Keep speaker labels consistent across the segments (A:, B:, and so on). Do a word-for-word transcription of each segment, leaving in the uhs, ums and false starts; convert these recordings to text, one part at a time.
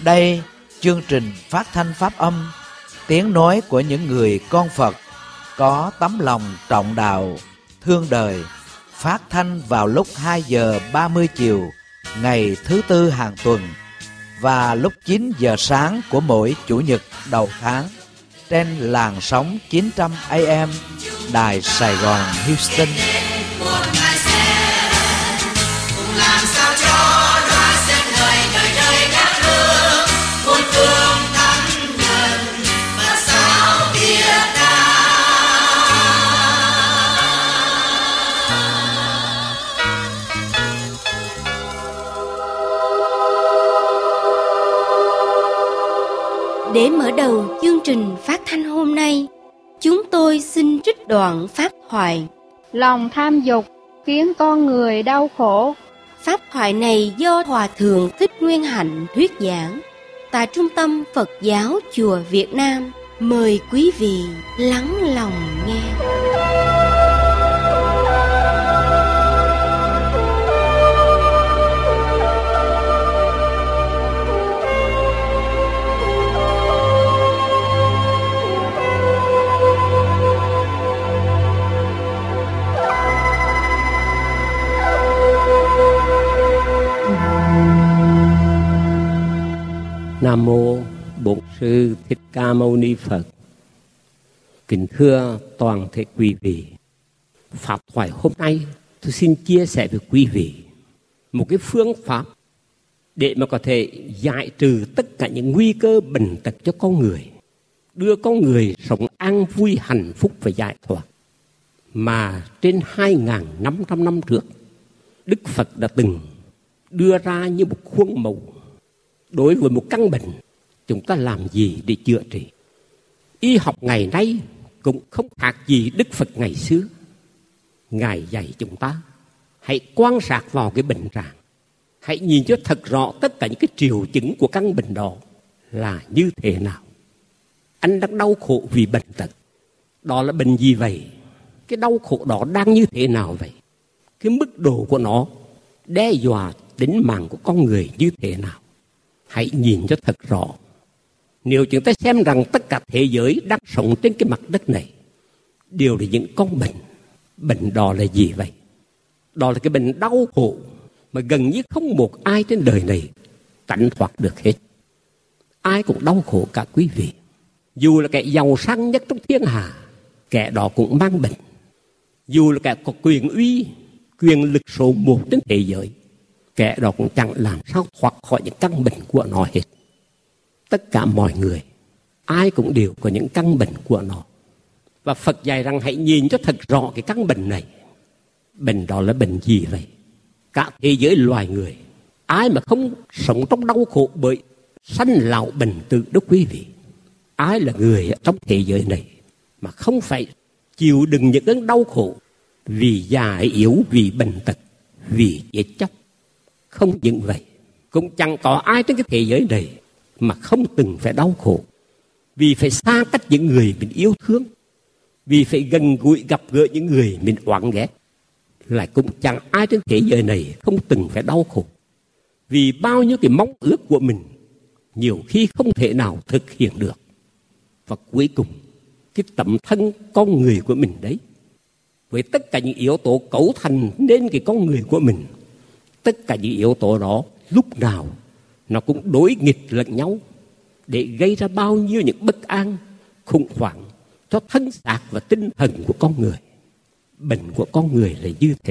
A: Đây, chương trình phát thanh pháp âm, tiếng nói của những người con Phật có tấm lòng trọng đạo, thương đời, phát thanh vào lúc hai giờ ba mươi chiều ngày thứ tư hàng tuần và lúc chín giờ sáng của mỗi chủ nhật đầu tháng trên làn sóng chín trăm A M Đài Sài Gòn Houston.
B: Để mở đầu chương trình phát thanh hôm nay, chúng tôi xin trích đoạn pháp thoại
C: Lòng tham dục khiến con người đau khổ.
B: Pháp thoại này do Hòa Thượng Thích Nguyên Hạnh thuyết giảng tại Trung tâm Phật giáo Chùa Việt Nam. Mời quý vị lắng lòng nghe.
D: Nam mô Bổn Sư Thích Ca Mâu Ni Phật. Kính thưa toàn thể quý vị, pháp thoại hôm nay tôi xin chia sẻ với quý vị một cái phương pháp để mà có thể giải trừ tất cả những nguy cơ bệnh tật cho con người, đưa con người sống an vui hạnh phúc và giải thoát. Mà trên hai nghìn năm trăm năm trước, Đức Phật đã từng đưa ra như một khuôn mẫu. Đối với một căn bệnh, chúng ta làm gì để chữa trị? Y học ngày nay cũng không khác gì Đức Phật ngày xưa. Ngài dạy chúng ta hãy quan sát vào cái bệnh trạng, hãy nhìn cho thật rõ tất cả những cái triệu chứng của căn bệnh đó là như thế nào. Anh đang đau khổ vì bệnh tật, đó là bệnh gì vậy? Cái đau khổ đó đang như thế nào vậy? Cái mức độ của nó đe dọa tính mạng của con người như thế nào? Hãy nhìn cho thật rõ. Nếu chúng ta xem rằng tất cả thế giới đang sống trên cái mặt đất này đều là những con bệnh. Bệnh đó là gì vậy? Đó là cái bệnh đau khổ mà gần như không một ai trên đời này tránh thoát được hết. Ai cũng đau khổ cả quý vị. Dù là kẻ giàu sang nhất trong thiên hạ, kẻ đó cũng mang bệnh. Dù là kẻ có quyền uy, quyền lực số một trên thế giới, kẻ đó cũng chẳng làm sao thoát khỏi những căn bệnh của nó hết. Tất cả mọi người, ai cũng đều có những căn bệnh của nó. Và Phật dạy rằng hãy nhìn cho thật rõ cái căn bệnh này. Bệnh đó là bệnh gì vậy? Cả thế giới loài người, ai mà không sống trong đau khổ bởi sanh lão bệnh tử đó quý vị? Ai là người trong thế giới này mà không phải chịu đựng những cơn đau khổ vì già yếu, vì bệnh tật, vì chết chóc? Không những vậy, cũng chẳng có ai trên cái thế giới này mà không từng phải đau khổ, vì phải xa cách những người mình yêu thương, vì phải gần gũi gặp gỡ những người mình oán ghét. Lại cũng chẳng ai trên thế giới này không từng phải đau khổ, vì bao nhiêu cái mong ước của mình nhiều khi không thể nào thực hiện được. Và cuối cùng, cái tấm thân con người của mình đấy, với tất cả những yếu tố cấu thành nên cái con người của mình, tất cả những yếu tố đó lúc nào nó cũng đối nghịch lẫn nhau để gây ra bao nhiêu những bất an, khủng hoảng cho thân xác và tinh thần của con người. Bệnh của con người là như thế.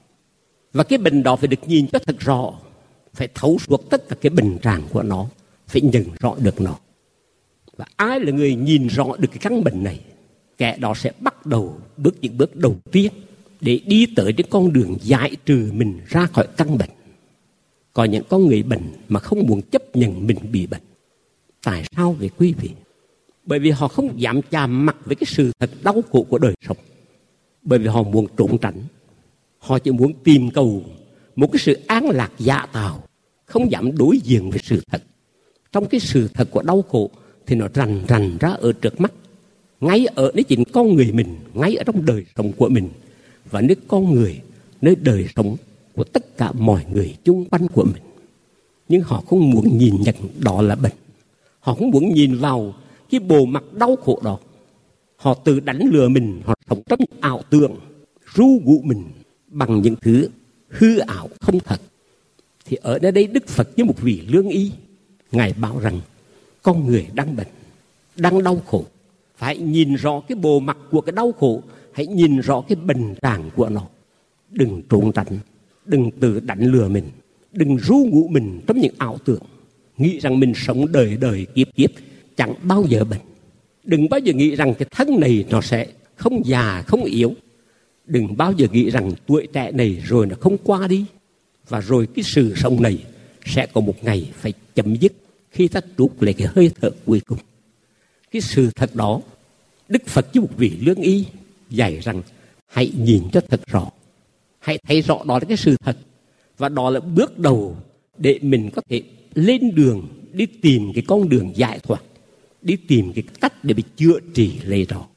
D: Và cái bệnh đó phải được nhìn cho thật rõ, phải thấu suốt tất cả cái bệnh trạng của nó, phải nhận rõ được nó. Và ai là người nhìn rõ được cái căn bệnh này, kẻ đó sẽ bắt đầu bước những bước đầu tiên để đi tới cái con đường giải trừ mình ra khỏi căn bệnh. Có những con người bệnh mà không muốn chấp nhận mình bị bệnh. Tại sao vậy quý vị? Bởi vì họ không dám chạm mặt với cái sự thật đau khổ của đời sống. Bởi vì họ muốn trốn tránh. Họ chỉ muốn tìm cầu một cái sự an lạc giả tạo, không dám đối diện với sự thật. Trong cái sự thật của đau khổ thì nó rành rành ra ở trước mắt, ngay ở nơi chính con người mình, ngay ở trong đời sống của mình, và nơi con người, nơi đời sống của tất cả mọi người chung quanh của mình. nhưng họ không muốn nhìn nhận đó là bệnh. Họ không muốn nhìn vào cái bộ mặt đau khổ đó. Họ tự đánh lừa mình, họ sống trong những ảo tưởng, ru ngụ mình bằng những thứ hư ảo không thật. Thì ở nơi đây Đức Phật như một vị lương y, Ngài bảo rằng con người đang bệnh, đang đau khổ, phải nhìn rõ cái bộ mặt của cái đau khổ, hãy nhìn rõ cái bệnh trạng của nó. Đừng trốn tránh, đừng tự đánh lừa mình, đừng ru ngụ mình trong những ảo tưởng, nghĩ rằng mình sống đời đời kiếp kiếp chẳng bao giờ bệnh. Đừng bao giờ nghĩ rằng cái thân này nó sẽ không già, không yếu. Đừng bao giờ nghĩ rằng tuổi trẻ này rồi nó không qua đi, và rồi cái sự sống này sẽ có một ngày phải chấm dứt khi ta trút lấy cái hơi thở cuối cùng. Cái sự thật đó, Đức Phật như một vị lương y dạy rằng hãy nhìn cho thật rõ, hãy thấy rõ đó là cái sự thật, và đó là bước đầu để mình có thể lên đường đi tìm cái con đường giải thoát, đi tìm cái cách để bị chữa trị lấy đó.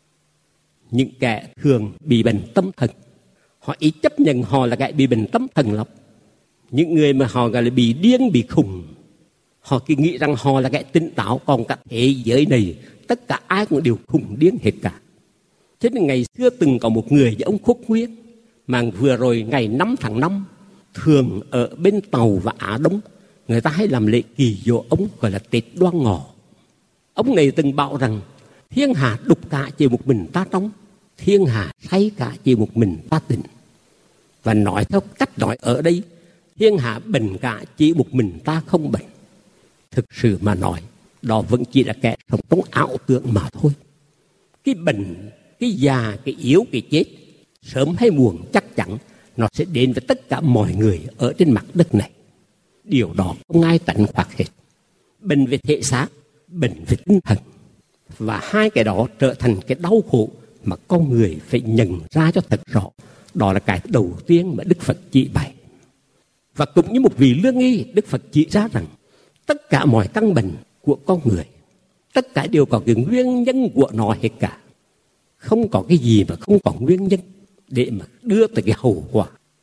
D: Những kẻ thường bị bệnh tâm thần, họ ý chấp nhận họ là kẻ bị bệnh tâm thần lắm. Những người mà họ gọi là bị điên, bị khùng, họ cứ nghĩ rằng họ là kẻ tỉnh táo, còn cả thế giới này tất cả ai cũng đều khùng điên hết cả. Thế nên ngày xưa từng có một người với ông Khuất Nguyên, mà vừa rồi ngày năm tháng năm, thường ở bên Tàu và Á Đông, người ta hay làm lễ kỳ dỗ ông, gọi là Tết Đoan Ngọ. Ông này từng bảo rằng thiên hạ đục cả chỉ một mình ta trống, thiên hạ say cả chỉ một mình ta tỉnh. Và nói theo cách nói ở đây, thiên hạ bệnh cả chỉ một mình ta không bệnh. Thực sự mà nói, đó vẫn chỉ là kẻ sống trong ảo tưởng mà thôi. Cái bệnh, cái già, cái yếu, cái chết, sớm hay muộn chắc chắn nó sẽ đến với tất cả mọi người ở trên mặt đất này. Điều đó không ai tránh thoát hết. Bệnh về thể xác, bệnh về tinh thần. Và hai cái đó trở thành cái đau khổ mà con người phải nhận ra cho thật rõ. Đó là cái đầu tiên mà Đức Phật chỉ bày. Và cũng như một vị lương y, Đức Phật chỉ ra rằng tất cả mọi căn bệnh của con người, tất cả đều có cái nguyên nhân của nó hết cả. Không có cái gì mà không có nguyên nhân để mà đưa tới cái hậu quả.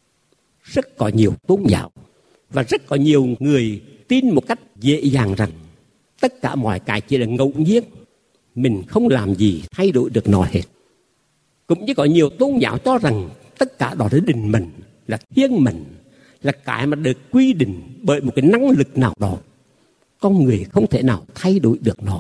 D: Rất có nhiều tôn giáo và rất có nhiều người tin một cách dễ dàng rằng tất cả mọi cái chỉ là ngẫu nhiên, mình không làm gì thay đổi được nó hết. Cũng như có nhiều tôn giáo cho rằng tất cả đó là định mệnh, là thiên mệnh, là cái mà được quy định bởi một cái năng lực nào đó. Con người không thể nào thay đổi được nó.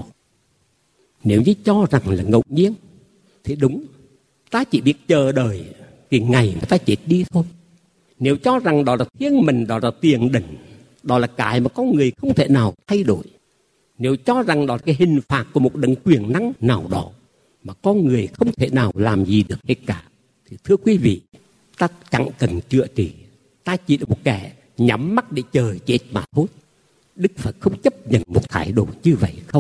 D: Nếu như cho rằng là ngẫu nhiên thì đúng, ta chỉ biết chờ đợi cái ngày mà ta chết đi thôi. Nếu cho rằng đó là thiên mệnh, đó là tiền định, đó là cái mà con người không thể nào thay đổi, nếu cho rằng đó là cái hình phạt của một đấng quyền năng nào đó mà con người không thể nào làm gì được hết cả, thì thưa quý vị, ta chẳng cần chữa trị, ta chỉ là một kẻ nhắm mắt để chờ chết mà thôi. Đức Phật không chấp nhận một thái độ như vậy không.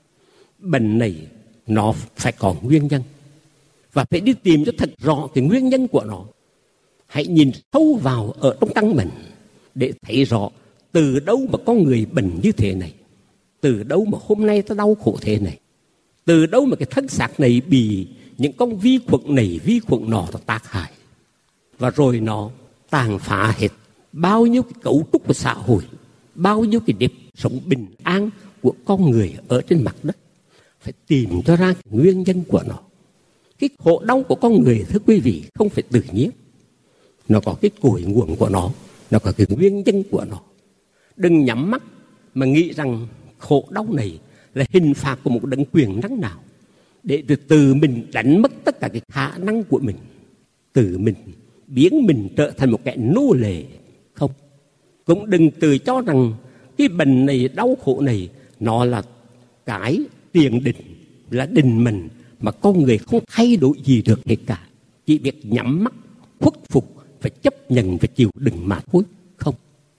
D: Bệnh này nó phải có nguyên nhân, và phải đi tìm cho thật rõ cái nguyên nhân của nó. Hãy nhìn sâu vào ở trong căn bệnh để thấy rõ từ đâu mà con người bệnh như thế này, từ đâu mà hôm nay ta đau khổ thế này, từ đâu mà cái thân xác này bị những con vi khuẩn này, vi khuẩn nọ nó tác hại, và rồi nó tàn phá hết bao nhiêu cái cấu trúc của xã hội, bao nhiêu cái nếp sống bình an của con người ở trên mặt đất. Phải tìm cho ra cái nguyên nhân của nó. Cái khổ đau của con người, thưa quý vị, không phải tự nhiên. Nó có cái cội nguồn của nó, nó có cái nguyên nhân của nó. Đừng nhắm mắt mà nghĩ rằng khổ đau này là hình phạt của một đấng quyền năng nào, để từ từ mình đánh mất tất cả cái khả năng của mình, từ mình biến mình trở thành một kẻ nô lệ. Không. Cũng đừng tự cho rằng cái bệnh này, đau khổ này, nó là cái tiền định, là định mệnh mà con người không thay đổi gì được hết cả. Chỉ biết nhắm mắt, khuất phục và chấp nhận và chịu đựng mà thôi. Không.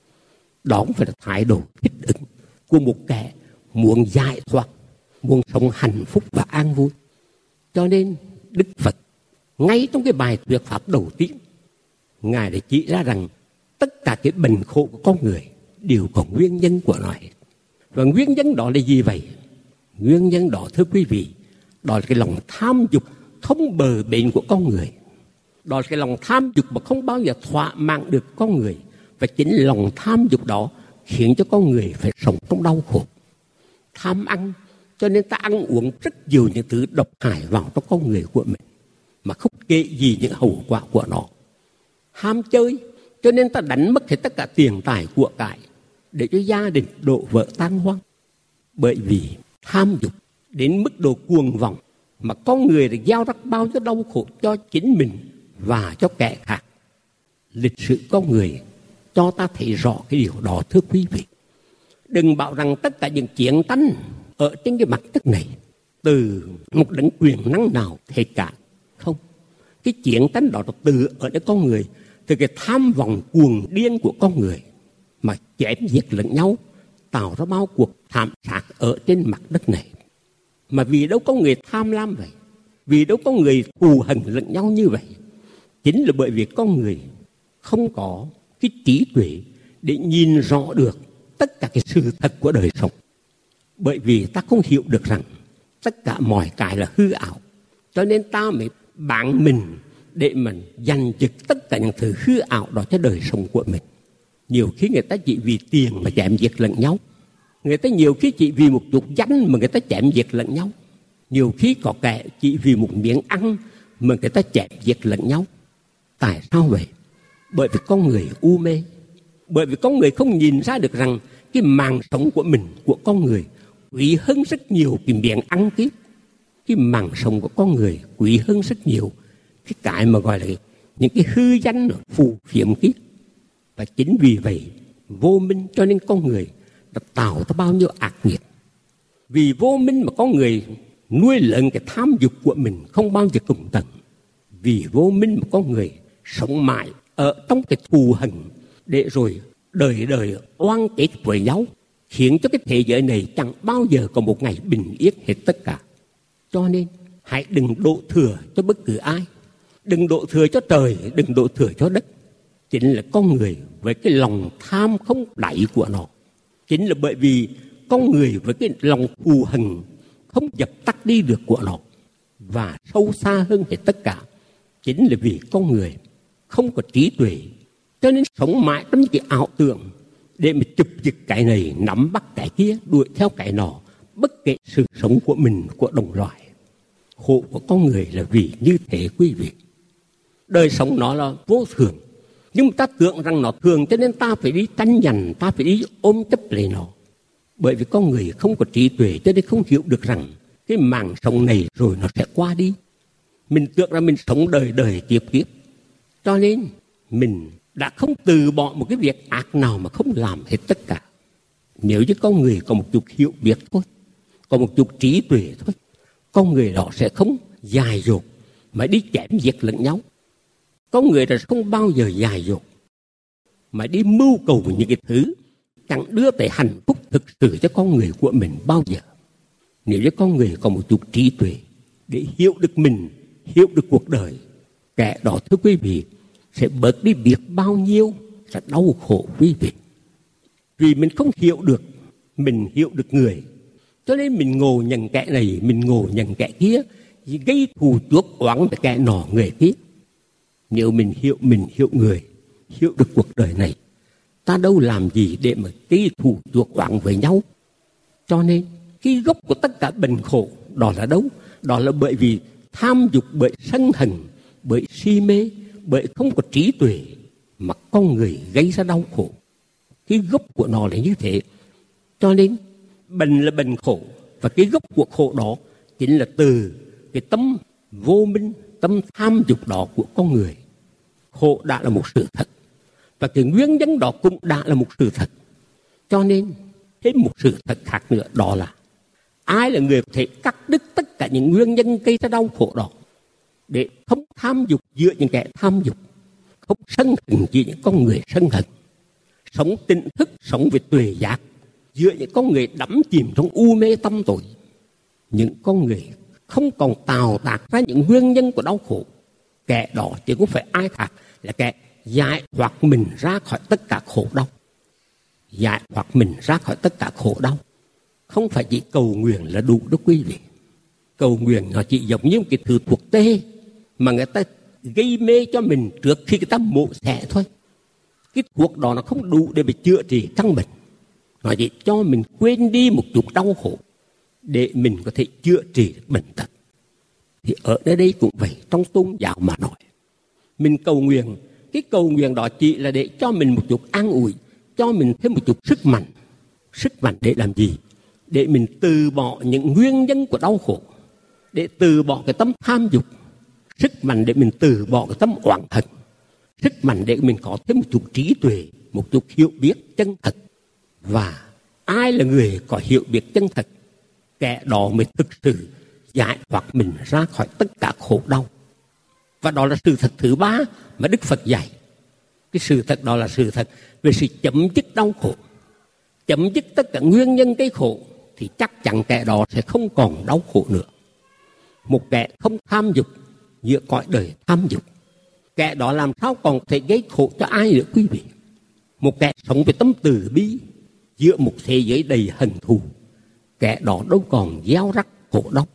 D: Đó không phải là thái độ thích ứng của một kẻ muốn giải thoát, muốn sống hạnh phúc và an vui. Cho nên Đức Phật ngay trong cái bài thuyết pháp đầu tiên, Ngài đã chỉ ra rằng tất cả cái bệnh khổ của con người đều có nguyên nhân của nó hết. Và nguyên nhân đó là gì vậy? Nguyên nhân đó, thưa quý vị, đó là cái lòng tham dục không bờ bến của con người. Đó là cái lòng tham dục mà không bao giờ thỏa mãn được con người. Và chính lòng tham dục đó khiến cho con người phải sống trong đau khổ. Tham ăn, cho nên ta ăn uống rất nhiều những thứ độc hại vào trong con người của mình, mà không kể gì những hậu quả của nó. Ham chơi, cho nên ta đánh mất hết tất cả tiền tài của cải, để cho gia đình đổ vỡ tan hoang. Bởi vì tham dục đến mức độ cuồng vọng, mà con người đã gieo rắc bao nhiêu đau khổ cho chính mình và cho kẻ khác. Lịch sử con người cho ta thấy rõ cái điều đó, thưa quý vị. Đừng bảo rằng tất cả những chiến tranh ở trên cái mặt đất này từ một đấng quyền năng nào thể cả. Không, cái chiến tranh đó là từ ở đây con người, từ cái tham vọng cuồng điên của con người mà chém giết lẫn nhau, tạo ra bao cuộc thảm sát ở trên mặt đất này. Mà vì đâu có người tham lam vậy, vì đâu có người thù hằn lẫn nhau như vậy, chính là bởi vì con người không có cái trí tuệ để nhìn rõ được tất cả cái sự thật của đời sống. Bởi vì ta không hiểu được rằng tất cả mọi cái là hư ảo, cho nên ta mới bán mình để mình dành cho tất cả những thứ hư ảo đó cho đời sống của mình. Nhiều khi người ta chỉ vì tiền mà chém giết lẫn nhau. Người ta nhiều khi chỉ vì một chút danh mà người ta chém giết lẫn nhau. Nhiều khi có kẻ chỉ vì một miếng ăn mà người ta chém giết lẫn nhau. Tại sao vậy? Bởi vì con người u mê. Bởi vì con người không nhìn ra được rằng cái mạng sống của mình, của con người quý hơn rất nhiều cái miếng ăn kia. Cái mạng sống của con người quý hơn rất nhiều cái cái mà gọi là những cái hư danh phù phiếm kia. Và chính vì vậy vô minh cho nên con người đã tạo ra bao nhiêu ác nghiệt. Vì vô minh mà con người nuôi lớn cái tham dục của mình không bao giờ cùng tận. Vì vô minh mà con người sống mãi ở trong cái thù hằn, để rồi đời đời oan kết với nhau, khiến cho cái thế giới này chẳng bao giờ có một ngày bình yên hết tất cả. Cho nên hãy đừng đổ thừa cho bất cứ ai, đừng đổ thừa cho trời, đừng đổ thừa cho đất. Chính là con người với cái lòng tham không đáy của nó. Chính là bởi vì con người với cái lòng thù hằn không dập tắt đi được của nó. Và sâu xa hơn hết tất cả, chính là vì con người không có trí tuệ, cho nên sống mãi trong những cái ảo tưởng để mà chụp giật cái này, nắm bắt cái kia, đuổi theo cái nọ, bất kể sự sống của mình, của đồng loại. Khổ của con người là vì như thế quý vị. Đời sống nó là vô thường, nhưng mà ta tưởng rằng nó thường cho nên ta phải đi tranh giành, ta phải đi ôm chấp lấy nó. Bởi vì con người không có trí tuệ cho nên không hiểu được rằng cái mạng sống này rồi nó sẽ qua đi. Mình tưởng rằng mình sống đời đời kiếp kiếp, cho nên mình đã không từ bỏ một cái việc ác nào mà không làm hết tất cả. Nếu như con người có một chút hiểu biết thôi, có một chút trí tuệ thôi, con người đó sẽ không dài dột mà đi chém giết lẫn nhau. Con người đó không bao giờ dài dột mà đi mưu cầu những cái thứ chẳng đưa tới hạnh phúc thực sự cho con người của mình bao giờ. Nếu như con người có một chút trí tuệ để hiểu được mình, hiểu được cuộc đời, kẻ đó thưa quý vị sẽ bớt đi biết bao nhiêu sẽ đau khổ quý vị. Vì mình không hiểu được, mình hiểu được người, cho nên mình ngộ nhận kẻ này, mình ngộ nhận kẻ kia, gây thù chuốc oán với kẻ nọ người kia. Nếu mình hiểu mình, hiểu người, hiểu được cuộc đời này, ta đâu làm gì để mà gây thù chuốc oán với nhau. Cho nên cái gốc của tất cả bệnh khổ đó là đâu? Đó là bởi vì tham dục, bởi sân hận, bởi si mê, bởi không có trí tuệ mà con người gây ra đau khổ. Cái gốc của nó là như thế. Cho nên bệnh là bệnh khổ, và cái gốc của khổ đó chính là từ cái tâm vô minh, tâm tham dục đó của con người. Khổ đã là một sự thật, và cái nguyên nhân đó cũng đã là một sự thật. Cho nên thêm một sự thật khác nữa, đó là ai là người có thể cắt đứt tất cả những nguyên nhân gây ra đau khổ đó, để không tham dục giữa những kẻ tham dục, không sân hận giữa những con người sân hận, sống tỉnh thức, sống về tuệ giác giữa những con người đắm chìm trong u mê tâm tội. Những con người không còn tạo tác ra những nguyên nhân của đau khổ, kẻ đó chứ không phải ai khác là kẻ giải thoát mình ra khỏi tất cả khổ đau. Giải thoát mình ra khỏi tất cả khổ đau không phải chỉ cầu nguyện là đủ đó quý vị. Cầu nguyện nó chỉ giống như một cái thứ thuốc tê mà người ta gây mê cho mình trước khi người ta mổ xẻ thôi. Cái thuốc đó nó không đủ để mà chữa trị căn bệnh. Nói vậy cho mình quên đi một chút đau khổ để mình có thể chữa trị bệnh tật. Thì ở nơi đây cũng vậy, trong tôn giáo mà nói, mình cầu nguyện, cái cầu nguyện đó chỉ là để cho mình một chút an ủi, cho mình thêm một chút sức mạnh. Sức mạnh để làm gì? Để mình từ bỏ những nguyên nhân của đau khổ, để từ bỏ cái tâm tham dục. Sức mạnh để mình từ bỏ cái tâm oán hận. Sức mạnh để mình có thêm một chút trí tuệ, một chút hiểu biết chân thật. Và ai là người có hiểu biết chân thật? Kẻ đó mới thực sự giải thoát mình ra khỏi tất cả khổ đau. Và đó là sự thật thứ ba mà Đức Phật dạy. Cái sự thật đó là sự thật về sự chấm dứt đau khổ. Chấm dứt tất cả nguyên nhân gây khổ thì chắc chắn kẻ đó sẽ không còn đau khổ nữa. Một kẻ không tham dục giữa cõi đời tham dục, kẻ đó làm sao còn thể gây khổ cho ai nữa quý vị? Một kẻ sống với tâm từ bi giữa một thế giới đầy hận thù, kẻ đó đâu còn gieo rắc khổ đau.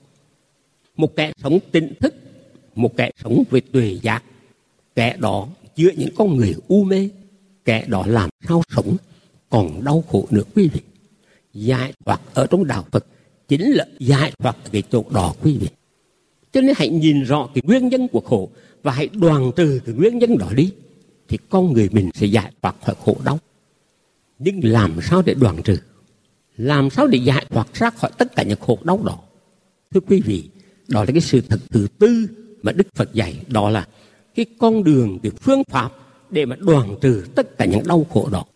D: Một kẻ sống tỉnh thức, một kẻ sống với tuệ giác, kẻ đó giữa những con người u mê, kẻ đó làm sao sống còn đau khổ nữa quý vị? Giải thoát ở trong đạo Phật chính là giải thoát ở cái chỗ đó quý vị. Cho nên hãy nhìn rõ cái nguyên nhân của khổ và hãy đoạn trừ cái nguyên nhân đó đi, thì con người mình sẽ giải thoát khỏi khổ đau. Nhưng làm sao để đoạn trừ? Làm sao để giải thoát ra khỏi tất cả những khổ đau đó? Thưa quý vị, đó là cái sự thật thứ tư mà Đức Phật dạy, đó là cái con đường, cái phương pháp để mà đoạn trừ tất cả những đau khổ đó.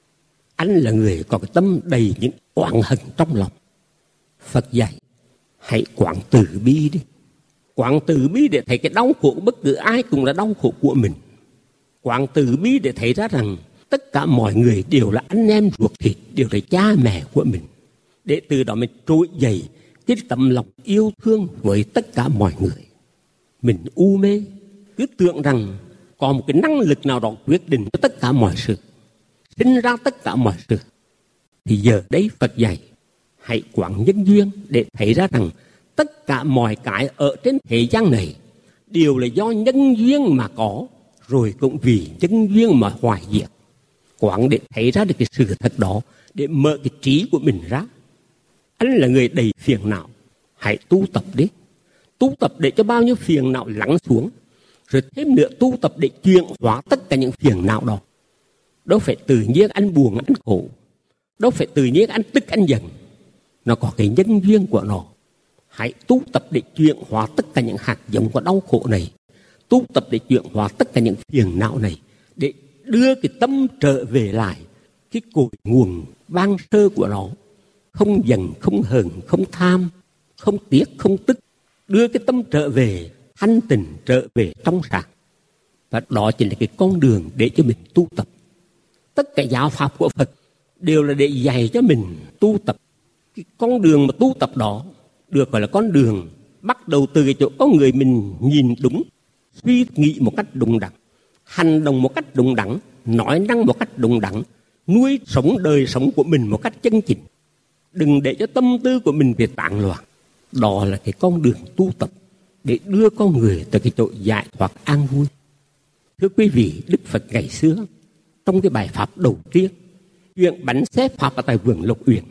D: Anh là người có cái tâm đầy những oán hận trong lòng. Phật dạy hãy quán từ bi đi. Quán từ bi để thấy cái đau khổ bất cứ ai cũng là đau khổ của mình. Quán từ bi để thấy ra rằng tất cả mọi người đều là anh em ruột thịt, đều là cha mẹ của mình. Để từ đó mình trỗi dậy cái tấm lòng yêu thương với tất cả mọi người. Mình u mê, cứ tưởng rằng có một cái năng lực nào đó quyết định cho tất cả mọi sự, sinh ra tất cả mọi sự. Thì giờ đấy Phật dạy hãy quán nhân duyên để thấy ra rằng tất cả mọi cái ở trên thế gian này đều là do nhân duyên mà có, rồi cũng vì nhân duyên mà hoại diệt. Quán để thấy ra được cái sự thật đó, để mở cái trí của mình ra. Anh là người đầy phiền não, hãy tu tập đi. Tu tập để cho bao nhiêu phiền não lắng xuống, rồi thêm nữa tu tập để chuyển hóa tất cả những phiền não đó. Đâu phải tự nhiên anh buồn, anh khổ. Đâu phải tự nhiên anh tức, anh giận. Nó có cái nhân duyên của nó. Hãy tu tập để chuyển hóa tất cả những hạt giống của đau khổ này. Tu tập để chuyển hóa tất cả những phiền não này, để đưa cái tâm trở về lại cái cội nguồn ban sơ của nó. Không giận, không hờn, không tham, không tiếc, không tức. Đưa cái tâm trở về thanh tịnh, trở về trong sáng. Và đó chính là cái con đường để cho mình tu tập. Tất cả giáo pháp của Phật đều là để dạy cho mình tu tập. Cái con đường mà tu tập đó được gọi là con đường bắt đầu từ cái chỗ có người mình nhìn đúng, suy nghĩ một cách đúng đắn, hành động một cách đúng đắn, nói năng một cách đúng đắn, nuôi sống đời sống của mình một cách chân chính. Đừng để cho tâm tư của mình bị tán loạn. Đó là cái con đường tu tập để đưa con người tới cái chỗ giải thoát an vui. Thưa quý vị, Đức Phật ngày xưa trong cái bài pháp đầu tiên, chuyện bánh xếp pháp ở tại vườn Lộc Uyển,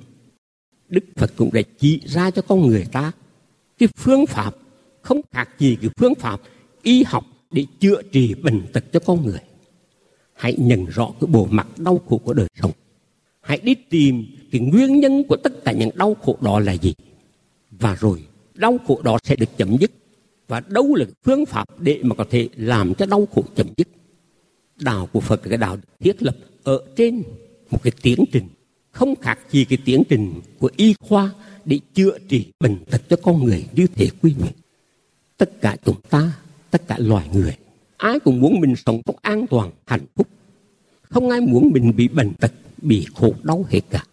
D: Đức Phật cũng đã chỉ ra cho con người ta cái phương pháp không khác gì cái phương pháp y học để chữa trị bệnh tật cho con người. Hãy nhận rõ cái bộ mặt đau khổ của đời sống. Hãy đi tìm cái nguyên nhân của tất cả những đau khổ đó là gì. Và rồi đau khổ đó sẽ được chấm dứt. Và đâu là phương pháp để mà có thể làm cho đau khổ chấm dứt. Đạo của Phật là cái đạo thiết lập ở trên một cái tiến trình không khác gì cái tiến trình của y khoa để chữa trị bệnh tật cho con người như thế quý vị. Tất cả chúng ta, tất cả loài người, ai cũng muốn mình sống trong an toàn, hạnh phúc. Không ai muốn mình bị bệnh tật, bị khổ đau hết cả.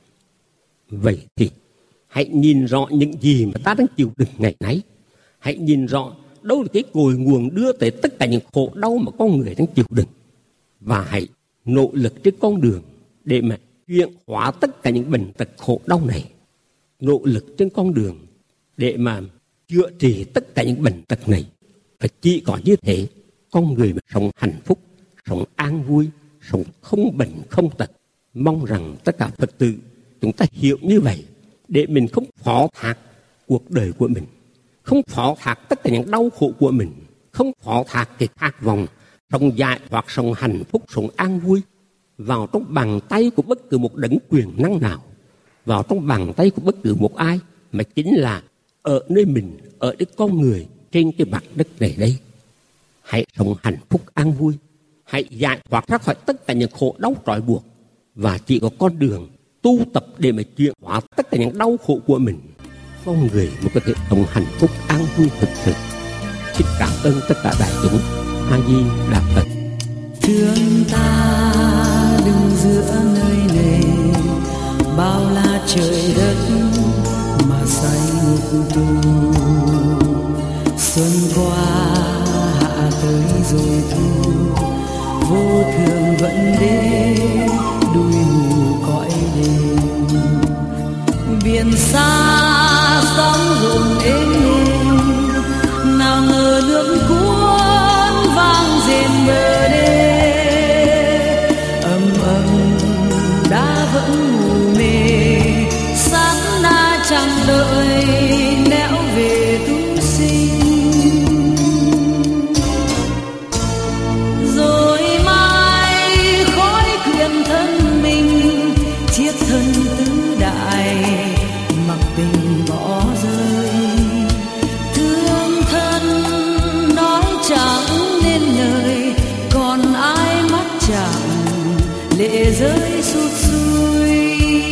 D: Vậy thì hãy nhìn rõ những gì mà ta đang chịu đựng ngày nay. Hãy nhìn rõ đâu là cái cội nguồn đưa tới tất cả những khổ đau mà con người đang chịu đựng. Và hãy nỗ lực trên con đường để mà chuyển hóa tất cả những bệnh tật khổ đau này. Nỗ lực trên con đường để mà chữa trị tất cả những bệnh tật này. Và chỉ có như thế, con người mà sống hạnh phúc, sống an vui, sống không bệnh không tật. Mong rằng tất cả Phật tử chúng ta hiểu như vậy để mình không phó thác cuộc đời của mình, không phó thác tất cả những đau khổ của mình, không phó thác cái khát vọng sống giải thoát, sống hạnh phúc, sống an vui vào trong bàn tay của bất cứ một đấng quyền năng nào, vào trong bàn tay của bất cứ một ai, mà chính là ở nơi mình, ở nơi con người trên cái mặt đất này đây. Hãy sống hạnh phúc an vui, hãy giải thoát ra khỏi tất cả những khổ đau trói buộc, và chỉ có con đường tu tập để mà chuyển hóa tất cả những đau khổ của mình, con người mới có thể sống hạnh phúc an vui thực sự. Xin cảm ơn tất cả đại chúng. A Di Đà Phật.
E: Thương ta đứng giữa nơi này, bao la trời đất mà say ngục tù. Xuân qua hạ tới rồi thu, vô thường vẫn đến đuôi mù cõi đêm. Biển xa sóng dồn êm êm, nào ngờ nước cuốn vang rền bờ đê. Ầm ầm đã vẫn ngủ mê, sáng đã chẳng đợi nẻo về tu sinh. Rồi mai khói quyện thân mình, chiếc thân tứ đại mặc tình bỏ rơi. Thương thân nói chẳng nên lời, còn ai mắt chẳng lệ rơi sụt sùi.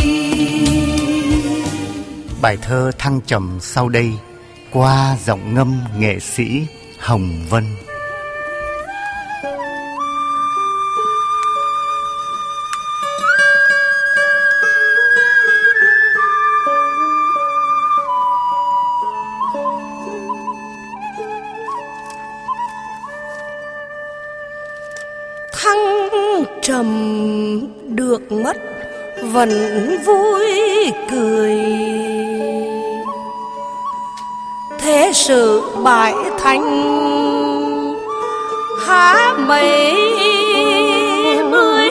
F: Bài thơ thăng trầm sau đây qua giọng ngâm nghệ sĩ Hồng Vân.
G: Thăng trầm được mất vẫn vui cười, thế sự bại thanh há mấy mươi.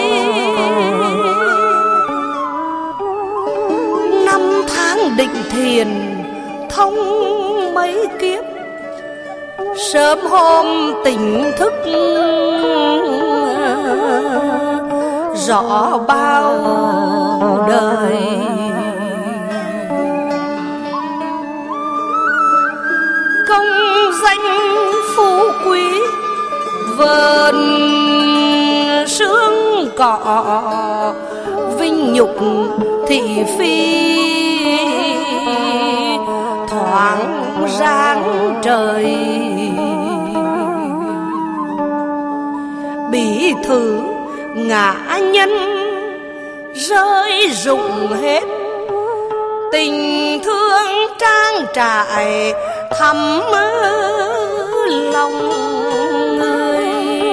G: Năm tháng định thiền thông mấy kiếp, sớm hôm tỉnh thức rõ bao đời. Công danh phú quý vờn sương cỏ, vinh nhục thị phi thoáng giáng trời. Bỉ thử ngã nhân rơi rụng hết, tình thương trang trải thắm lòng người.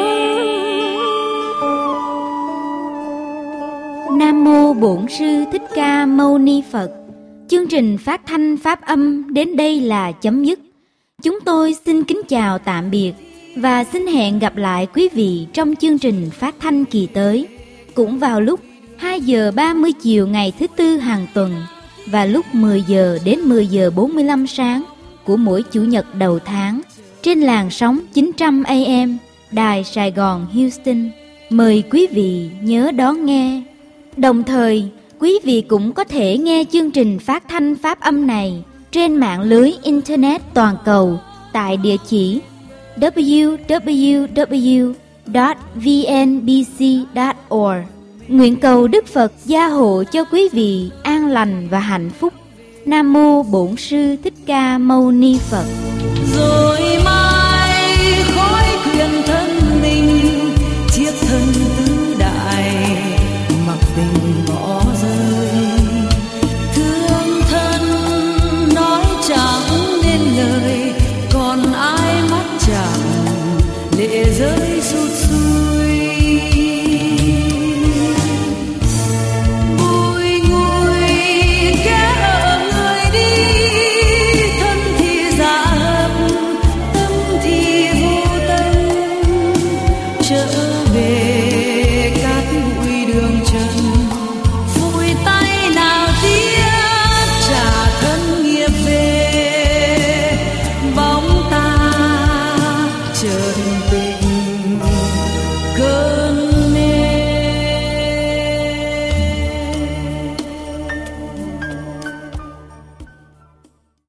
B: Nam mô Bổn Sư Thích Ca Mâu Ni Phật. Chương trình phát thanh pháp âm đến đây là chấm dứt. Chúng tôi xin kính chào tạm biệt và xin hẹn gặp lại quý vị trong chương trình phát thanh kỳ tới, cũng vào lúc hai giờ ba mươi chiều ngày thứ tư hàng tuần và lúc mười giờ đến mười giờ bốn mươi lăm sáng của mỗi chủ nhật đầu tháng trên làn sóng chín trăm A M Đài Sài Gòn Houston. Mời quý vị nhớ đón nghe. Đồng thời, quý vị cũng có thể nghe chương trình phát thanh pháp âm này trên mạng lưới Internet toàn cầu tại địa chỉ w w w chấm v n b c chấm org. Nguyện cầu Đức Phật gia hộ cho quý vị an lành và hạnh phúc. Nam mô Bổn Sư Thích Ca Mâu Ni Phật.
E: Rồi mai khói quyện thân mình, chiếc thân tứ đại mặc tình bỏ rơi. Thương thân nói chẳng nên lời, còn ai mắt chẳng lệ rơi sụt sùi. Bùi ngùi kẻ ở người đi, thân thì giả hợp, tâm thì vô tâm. Trở về cát bụi đường trần, phủi tay nhân tình.